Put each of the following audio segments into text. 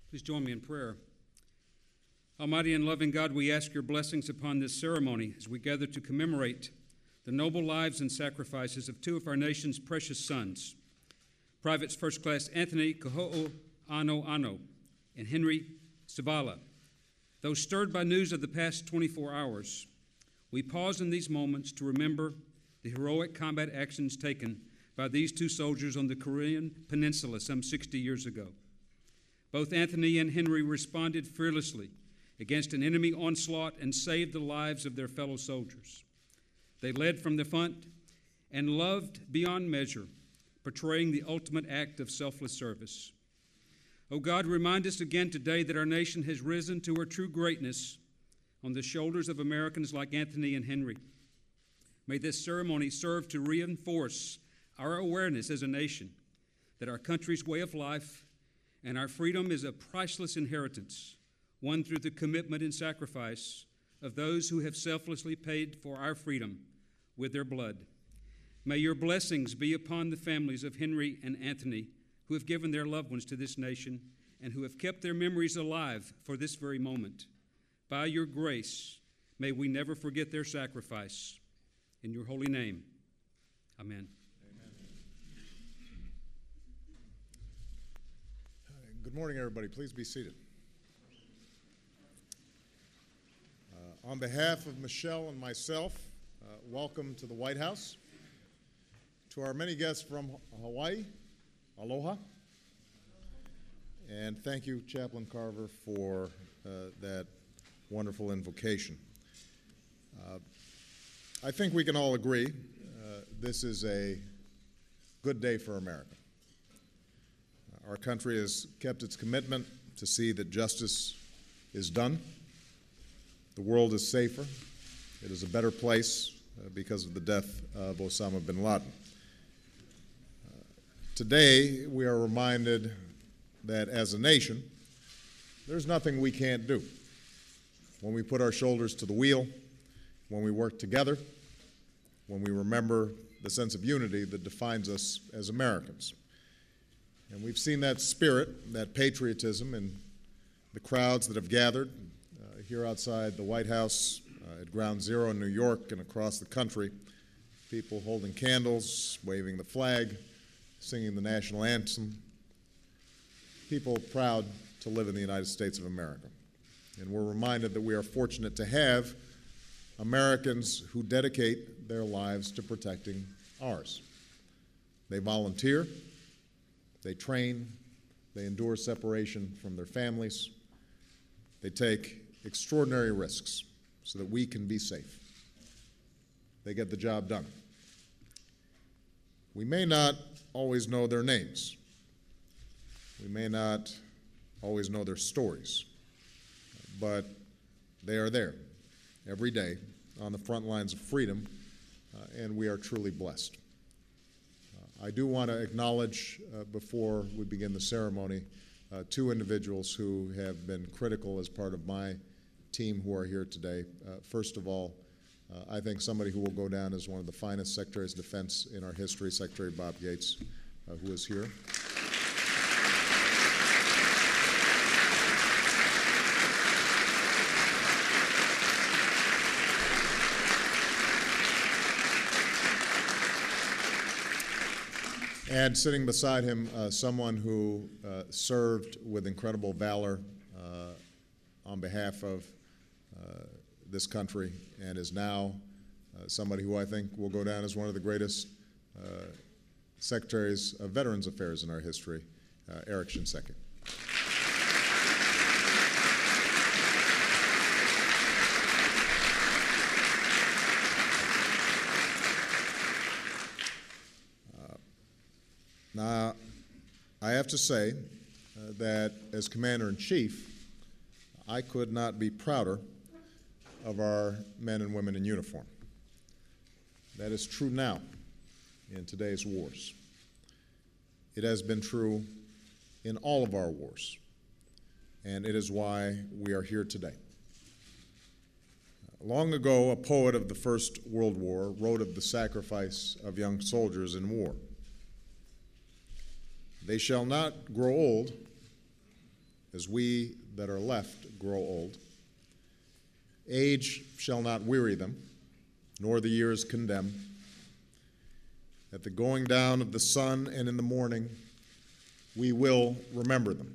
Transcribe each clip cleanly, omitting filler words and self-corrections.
Please join me in prayer. Almighty and loving God, we ask your blessings upon this ceremony as we gather to commemorate the noble lives and sacrifices of two of our nation's precious sons, Privates First Class Anthony Kaho'o Ano Ano and Henry Savala. Though stirred by news of the past 24 hours, we pause in these moments to remember the heroic combat actions taken by these two soldiers on the Korean Peninsula some 60 years ago. Both Anthony and Henry responded fearlessly against an enemy onslaught and saved the lives of their fellow soldiers. They led from the front and loved beyond measure, portraying the ultimate act of selfless service. Oh God, remind us again today that our nation has risen to her true greatness on the shoulders of Americans like Anthony and Henry. May this ceremony serve to reinforce our awareness as a nation that our country's way of life and our freedom is a priceless inheritance, won through the commitment and sacrifice of those who have selflessly paid for our freedom with their blood. May your blessings be upon the families of Henry and Anthony who have given their loved ones to this nation and who have kept their memories alive for this very moment. By your grace, may we never forget their sacrifice. In your holy name, amen. Good morning, everybody. Please be seated. On behalf of Michelle and myself, welcome to the White House. To our many guests from Hawaii, aloha. And thank you, Chaplain Carver, for that wonderful invocation. I think we can all agree this is a good day for America. Our country has kept its commitment to see that justice is done. The world is safer. It is a better place because of the death of Osama bin Laden. Today, we are reminded that as a nation, there's nothing we can't do. When we put our shoulders to the wheel, when we work together, when we remember the sense of unity that defines us as Americans. And we've seen that spirit, that patriotism in the crowds that have gathered here outside the White House, at Ground Zero in New York and across the country, people holding candles, waving the flag, singing the national anthem, people proud to live in the United States of America. And we're reminded that we are fortunate to have Americans who dedicate their lives to protecting ours. They volunteer, they train, they endure separation from their families, they take extraordinary risks so that we can be safe. They get the job done. We may not always know their names. We may not always know their stories, but they are there every day on the front lines of freedom, and we are truly blessed. I do want to acknowledge, before we begin the ceremony, two individuals who have been critical as part of my team who are here today. First of all, I think somebody who will go down as one of the finest Secretaries of Defense in our history, Secretary Bob Gates, who is here. And sitting beside him, someone who served with incredible valor on behalf of this country and is now somebody who I think will go down as one of the greatest secretaries of Veterans Affairs in our history, Eric Shinseki. Now, I have to say that as Commander-in-Chief, I could not be prouder of our men and women in uniform. That is true now in today's wars. It has been true in all of our wars, and it is why we are here today. Long ago, a poet of the First World War wrote of the sacrifice of young soldiers in war. They shall not grow old as we that are left grow old. Age shall not weary them, nor the years condemn. At the going down of the sun and in the morning, we will remember them.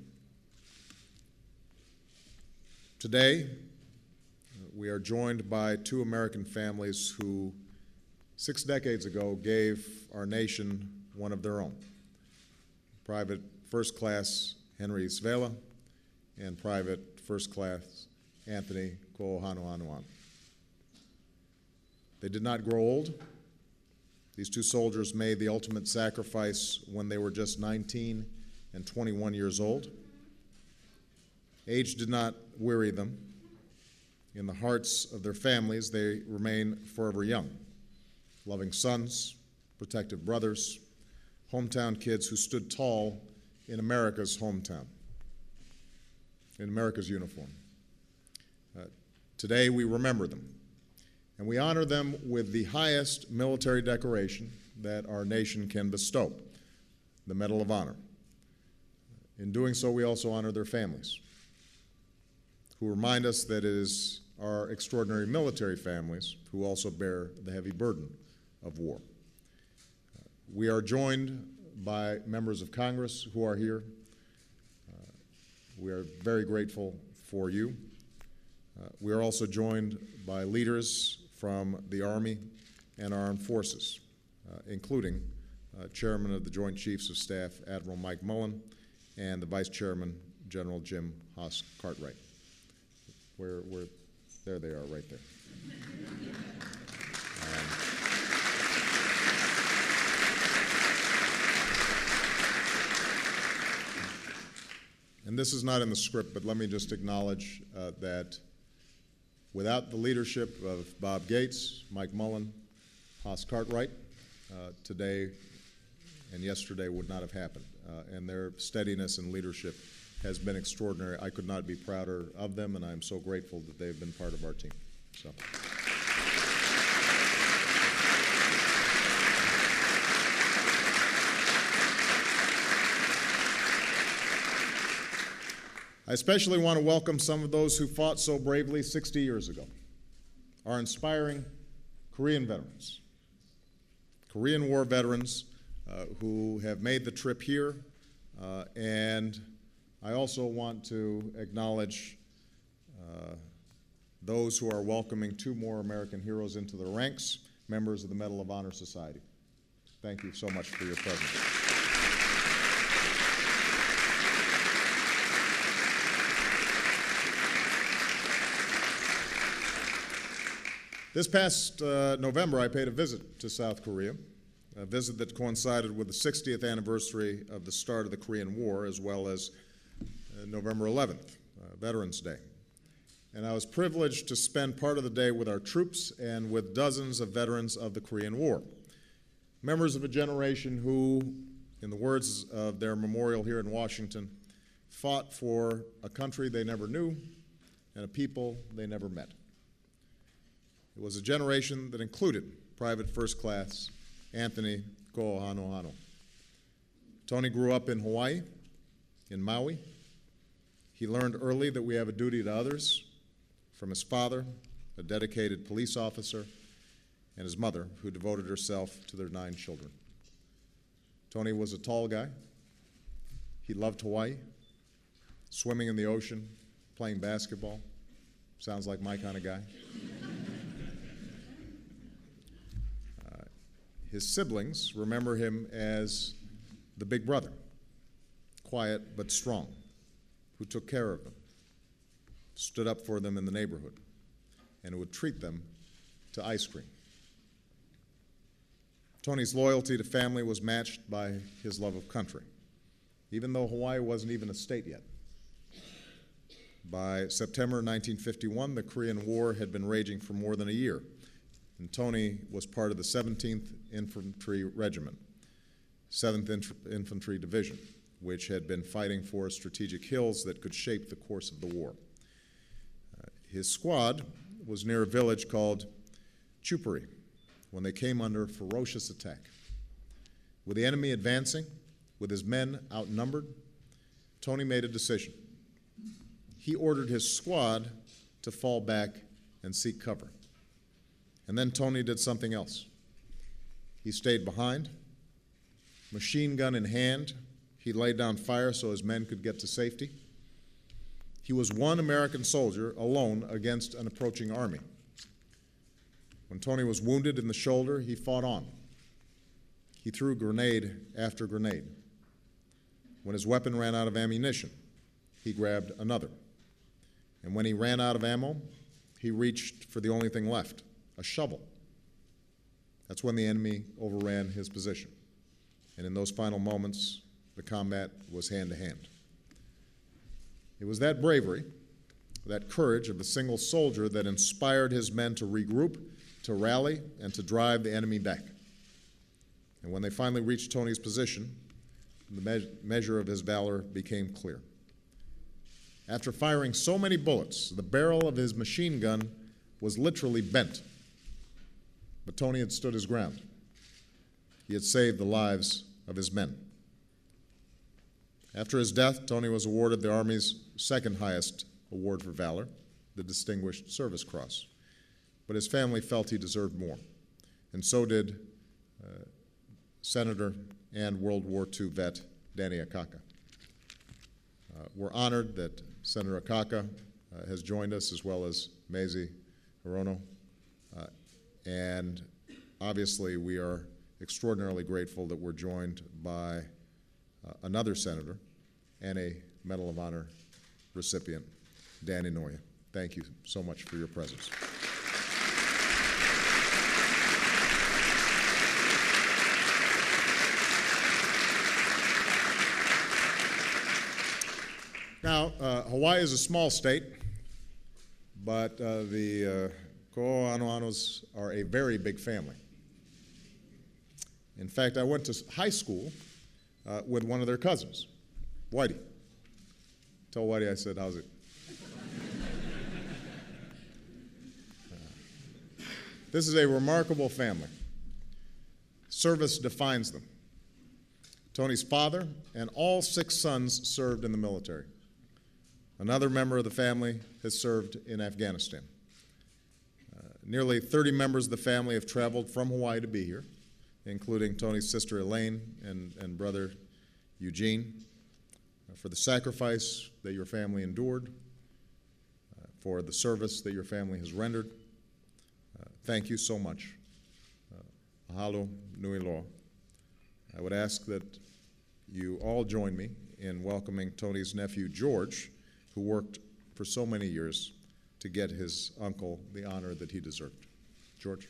Today, we are joined by two American families who 6 decades ago gave our nation one of their own. Private First Class Henry Svela and Private First Class Anthony Ko'ohanoanoano. They did not grow old. These two soldiers made the ultimate sacrifice when they were just 19 and 21 years old. Age did not weary them. In the hearts of their families, they remain forever young, loving sons, protective brothers, hometown kids who stood tall in America's hometown, in America's uniform. Today, we remember them, and we honor them with the highest military decoration that our nation can bestow, the Medal of Honor. In doing so, we also honor their families, who remind us that it is our extraordinary military families who also bear the heavy burden of war. We are joined by members of Congress who are here. We are very grateful for you. We are also joined by leaders from the Army and our armed forces, including Chairman of the Joint Chiefs of Staff, Admiral Mike Mullen, and the Vice Chairman, General Jim Haas Cartwright. There they are, right there. And this is not in the script, but let me just acknowledge that without the leadership of Bob Gates, Mike Mullen, Haas Cartwright, today and yesterday would not have happened. And their steadiness and leadership has been extraordinary. I could not be prouder of them, and I'm so grateful that they've been part of our team. So. I especially want to welcome some of those who fought so bravely 60 years ago, our inspiring Korean veterans, Korean War veterans who have made the trip here, and I also want to acknowledge those who are welcoming 2 more American heroes into their ranks, members of the Medal of Honor Society. Thank you so much for your presence. This past November, I paid a visit to South Korea, a visit that coincided with the 60th anniversary of the start of the Korean War, as well as November 11th, Veterans Day. And I was privileged to spend part of the day with our troops and with dozens of veterans of the Korean War, members of a generation who, in the words of their memorial here in Washington, fought for a country they never knew and a people they never met. It was a generation that included Private First Class Anthony Ko'ohanoano. Tony grew up in Hawaii, in Maui. He learned early that we have a duty to others from his father, a dedicated police officer, and his mother, who devoted herself to their 9 children. Tony was a tall guy. He loved Hawaii, swimming in the ocean, playing basketball. Sounds like my kind of guy. His siblings remember him as the big brother, quiet but strong, who took care of them, stood up for them in the neighborhood, and who would treat them to ice cream. Tony's loyalty to family was matched by his love of country, even though Hawaii wasn't even a state yet. By September 1951, the Korean War had been raging for more than a year, and Tony was part of the 17th Infantry Regiment, 7th Infantry Division, which had been fighting for strategic hills that could shape the course of the war. His squad was near a village called Chupari when they came under ferocious attack. With the enemy advancing, with his men outnumbered, Tony made a decision. he ordered his squad to fall back and seek cover. And then Tony did something else. He stayed behind, machine gun in hand. He laid down fire so his men could get to safety. He was one American soldier alone against an approaching army. When Tony was wounded in the shoulder, he fought on. He threw grenade after grenade. When his weapon ran out of ammunition, he grabbed another. And when he ran out of ammo, he reached for the only thing left, a shovel. That's when the enemy overran his position. And in those final moments, the combat was hand-to-hand. It was that bravery, that courage of a single soldier that inspired his men to regroup, to rally, and to drive the enemy back. And when they finally reached Tony's position, the measure of his valor became clear. After firing so many bullets, the barrel of his machine gun was literally bent. But Tony had stood his ground. He had saved the lives of his men. After his death, Tony was awarded the Army's second highest award for valor, the Distinguished Service Cross. But his family felt he deserved more, and so did Senator and World War II vet Danny Akaka. We're honored that Senator Akaka has joined us, as well as Mazie Hirono. And obviously, we are extraordinarily grateful that we're joined by another senator and a Medal of Honor recipient, Dan Inouye. Thank you so much for your presence. Now, Hawaii is a small state, but the Ko'ohano'anos are a very big family. In fact, I went to high school with one of their cousins, Whitey. Tell Whitey I said, how's it? This is a remarkable family. Service defines them. Tony's father and all 6 sons served in the military. Another member of the family has served in Afghanistan. Nearly 30 members of the family have traveled from Hawaii to be here, including Tony's sister Elaine and brother Eugene, for the sacrifice that your family endured, for the service that your family has rendered. Thank you so much. Mahalo nui loa. I would ask that you all join me in welcoming Tony's nephew, George, who worked for so many years to get his uncle the honor that he deserved. George.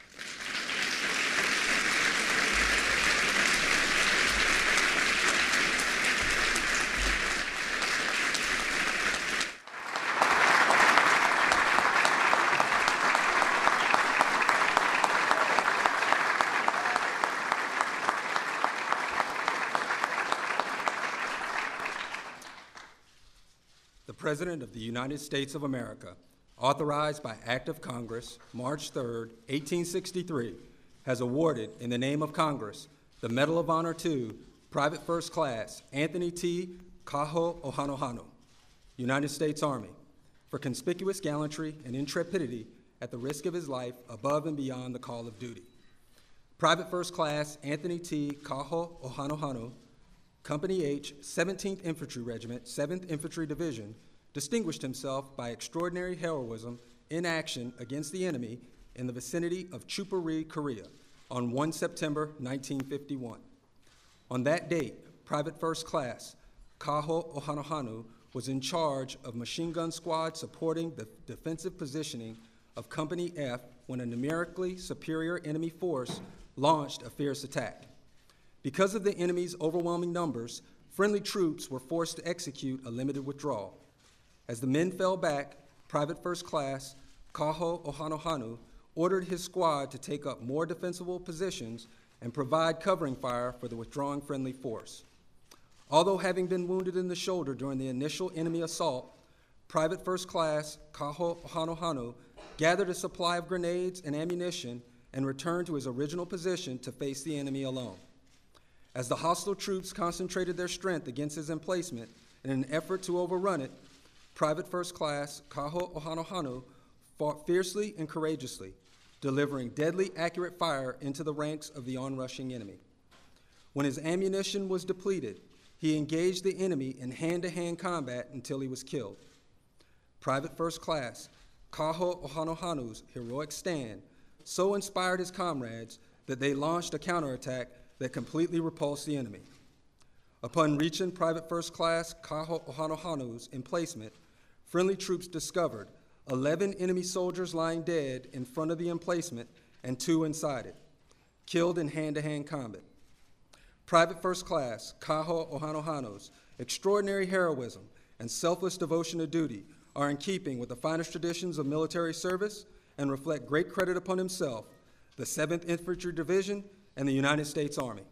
The President of the United States of America, authorized by Act of Congress, March 3, 1863, has awarded, in the name of Congress, the Medal of Honor to Private First Class Anthony T. Kaho'ohanohano, United States Army, for conspicuous gallantry and intrepidity at the risk of his life above and beyond the call of duty. Private First Class Anthony T. Kaho'ohanohano, Company H, 17th Infantry Regiment, 7th Infantry Division, distinguished himself by extraordinary heroism in action against the enemy in the vicinity of Chupari, Korea, on 1 September 1951. On that date, Private First Class Kaho'ohanohano was in charge of machine gun squad supporting the defensive positioning of Company F when a numerically superior enemy force launched a fierce attack. Because of the enemy's overwhelming numbers, friendly troops were forced to execute a limited withdrawal. As the men fell back, Private First Class Kaho'ohanohano ordered his squad to take up more defensible positions and provide covering fire for the withdrawing friendly force. Although having been wounded in the shoulder during the initial enemy assault, Private First Class Kaho'ohanohano gathered a supply of grenades and ammunition and returned to his original position to face the enemy alone. As the hostile troops concentrated their strength against his emplacement in an effort to overrun it, Private First Class Kaho Ohanohanu fought fiercely and courageously, delivering deadly accurate fire into the ranks of the onrushing enemy. When his ammunition was depleted, he engaged the enemy in hand-to-hand combat until he was killed. Private First Class Kaho Ohanohanu's heroic stand so inspired his comrades that they launched a counterattack that completely repulsed the enemy. Upon reaching Private First Class Kaho Ohanohanu's emplacement, friendly troops discovered 11 enemy soldiers lying dead in front of the emplacement and 2 inside it, killed in hand-to-hand combat. Private First Class Kaho Ohanohanu's extraordinary heroism and selfless devotion to duty are in keeping with the finest traditions of military service and reflect great credit upon himself, the 7th Infantry Division, and the United States Army.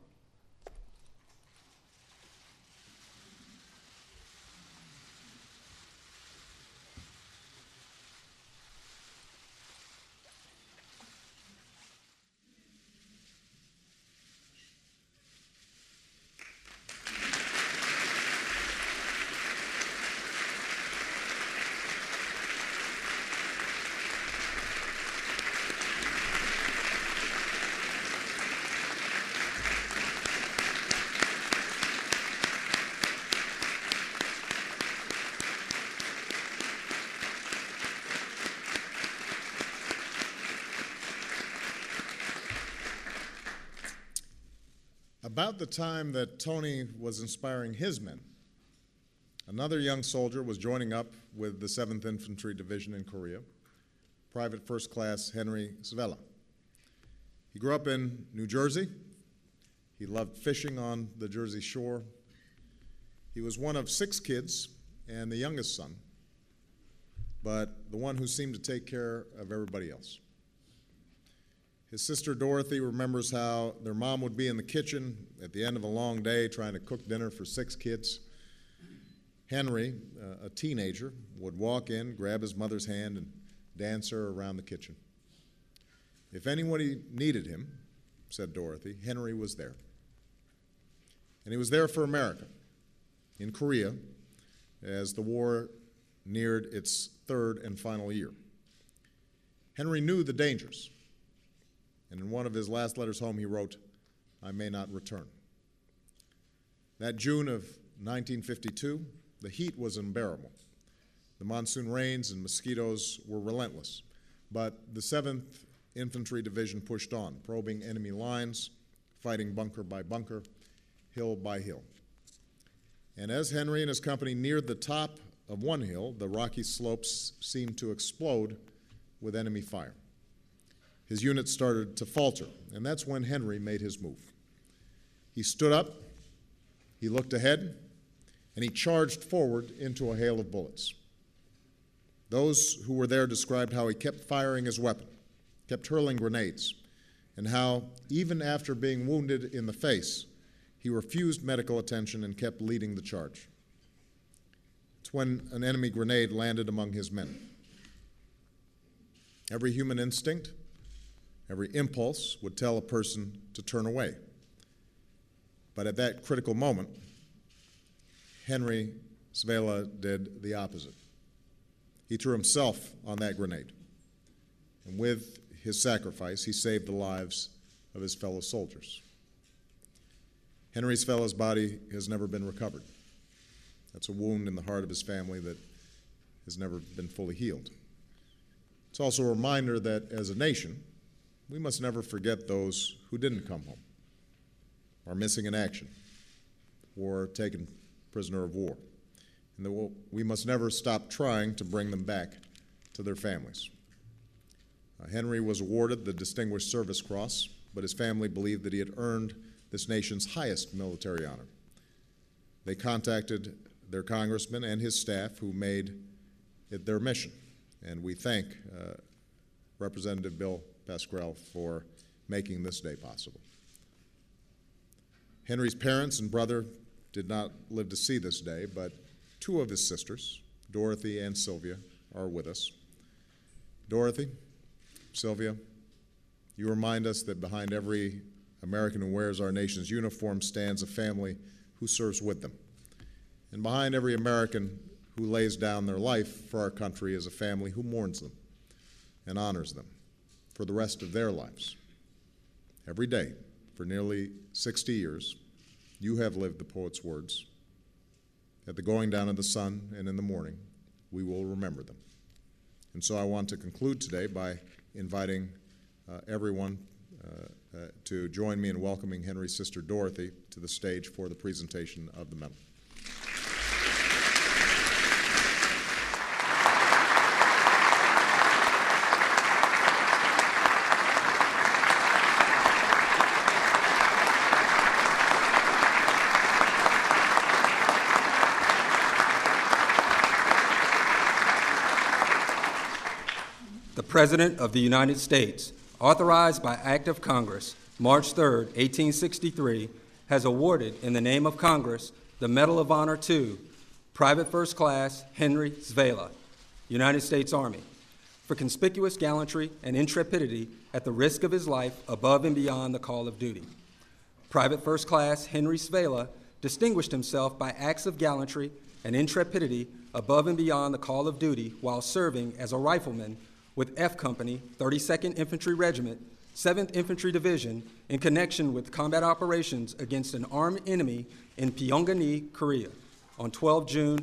About the time that Tony was inspiring his men, another young soldier was joining up with the 7th Infantry Division in Korea, Private First Class Henry Svela. He grew up in New Jersey. He loved fishing on the Jersey Shore. He was one of 6 kids and the youngest son, but the one who seemed to take care of everybody else. His sister Dorothy remembers how their mom would be in the kitchen at the end of a long day trying to cook dinner for 6 kids. Henry, a teenager, would walk in, grab his mother's hand, and dance her around the kitchen. If anybody needed him, said Dorothy, Henry was there. And he was there for America, in Korea, as the war neared its 3rd and final year. Henry knew the dangers. And in one of his last letters home, he wrote, "I may not return." That June of 1952, the heat was unbearable. The monsoon rains and mosquitoes were relentless, but the 7th Infantry Division pushed on, probing enemy lines, fighting bunker by bunker, hill by hill. And as Henry and his company neared the top of one hill, the rocky slopes seemed to explode with enemy fire. His unit started to falter, and that's when Henry made his move. He stood up, he looked ahead, and he charged forward into a hail of bullets. Those who were there described how he kept firing his weapon, kept hurling grenades, and how, even after being wounded in the face, he refused medical attention and kept leading the charge. It's when an enemy grenade landed among his men. Every human instinct, every impulse would tell a person to turn away. But at that critical moment, Henry Svela did the opposite. He threw himself on that grenade. And with his sacrifice, he saved the lives of his fellow soldiers. Henry Svela's body has never been recovered. That's a wound in the heart of his family that has never been fully healed. It's also a reminder that as a nation, we must never forget those who didn't come home, are missing in action, or taken prisoner of war, and that we must never stop trying to bring them back to their families. Henry was awarded the Distinguished Service Cross, but his family believed that he had earned this nation's highest military honor. They contacted their congressman and his staff, who made it their mission, and we thank Representative Bill Pascrell for making this day possible. Henry's parents and brother did not live to see this day, but 2 of his sisters, Dorothy and Sylvia, are with us. Dorothy, Sylvia, you remind us that behind every American who wears our nation's uniform stands a family who serves with them. And behind every American who lays down their life for our country is a family who mourns them and honors them for the rest of their lives. Every day, for nearly 60 years, you have lived the poet's words. At the going down of the sun and in the morning, we will remember them. And so I want to conclude today by inviting everyone to join me in welcoming Henry's sister Dorothy to the stage for the presentation of the medal. The President of the United States, authorized by Act of Congress, March 3, 1863, has awarded, in the name of Congress, the Medal of Honor to Private First Class Henry Svela, United States Army, for conspicuous gallantry and intrepidity at the risk of his life above and beyond the call of duty. Private First Class Henry Svela distinguished himself by acts of gallantry and intrepidity above and beyond the call of duty while serving as a rifleman with F Company, 32nd Infantry Regiment, 7th Infantry Division, in connection with combat operations against an armed enemy in Pyongyang, Korea, on 12 June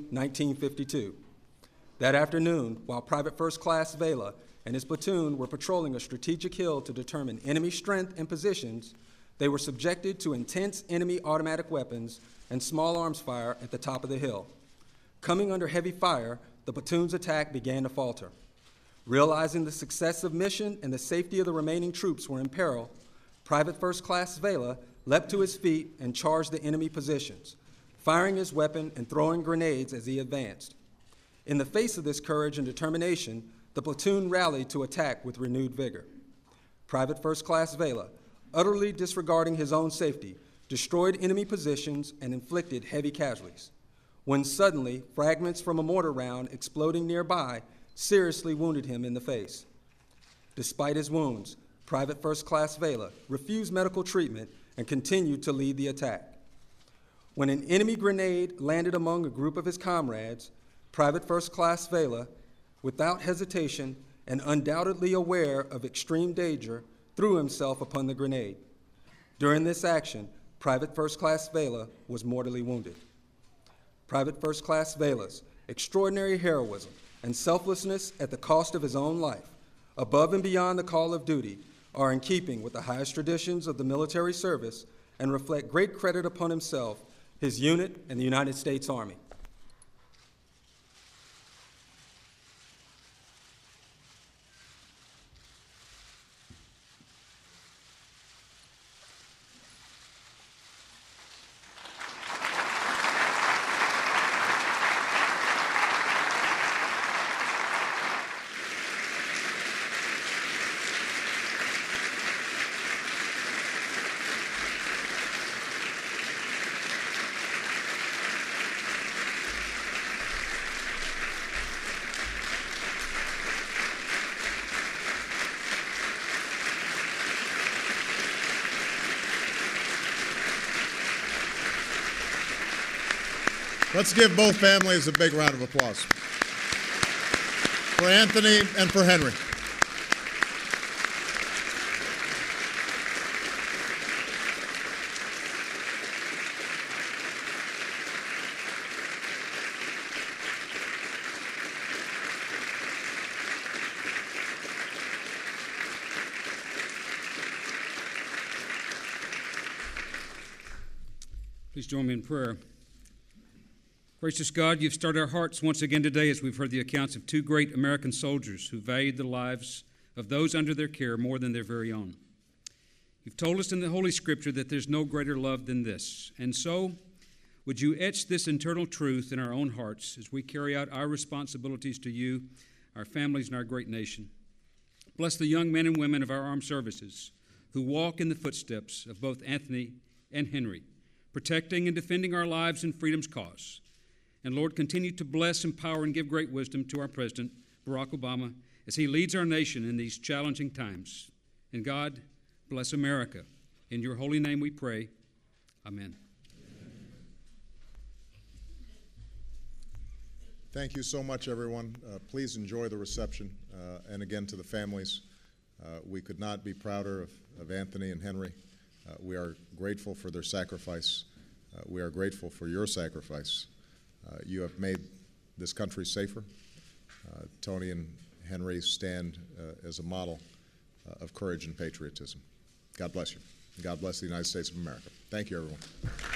1952. That afternoon, while Private First Class Svela and his platoon were patrolling a strategic hill to determine enemy strength and positions, they were subjected to intense enemy automatic weapons and small arms fire at the top of the hill. Coming under heavy fire, the platoon's attack began to falter. Realizing the success of mission and the safety of the remaining troops were in peril, Private First Class Svela leapt to his feet and charged the enemy positions, firing his weapon and throwing grenades as he advanced. In the face of this courage and determination, the platoon rallied to attack with renewed vigor. Private First Class Svela, utterly disregarding his own safety, destroyed enemy positions and inflicted heavy casualties, when suddenly fragments from a mortar round exploding nearby seriously wounded him in the face. Despite his wounds, Private First Class Svela refused medical treatment and continued to lead the attack. When an enemy grenade landed among a group of his comrades, Private First Class Svela, without hesitation and undoubtedly aware of extreme danger, threw himself upon the grenade. During this action, Private First Class Svela was mortally wounded. Private First Class Svela's extraordinary heroism and selflessness at the cost of his own life, above and beyond the call of duty, are in keeping with the highest traditions of the military service and reflect great credit upon himself, his unit, and the United States Army. Let's give both families a big round of applause. For Anthony and for Henry. Please join me in prayer. Gracious God, you've stirred our hearts once again today as we've heard the accounts of two great American soldiers who valued the lives of those under their care more than their very own. You've told us in the Holy Scripture that there's no greater love than this. And so, would you etch this eternal truth in our own hearts as we carry out our responsibilities to you, our families, and our great nation. Bless the young men and women of our armed services who walk in the footsteps of both Anthony and Henry, protecting and defending our lives in freedom's cause. And Lord, continue to bless, empower, and give great wisdom to our President, Barack Obama, as he leads our nation in these challenging times. And God, bless America. In your holy name we pray. Amen. Thank you so much, everyone. Please enjoy the reception. And again, to the families, we could not be prouder of Anthony and Henry. We are grateful for their sacrifice. We are grateful for your sacrifice. You have made this country safer. Tony and Henry stand as a model of courage and patriotism. God bless you. God bless the United States of America. Thank you, everyone.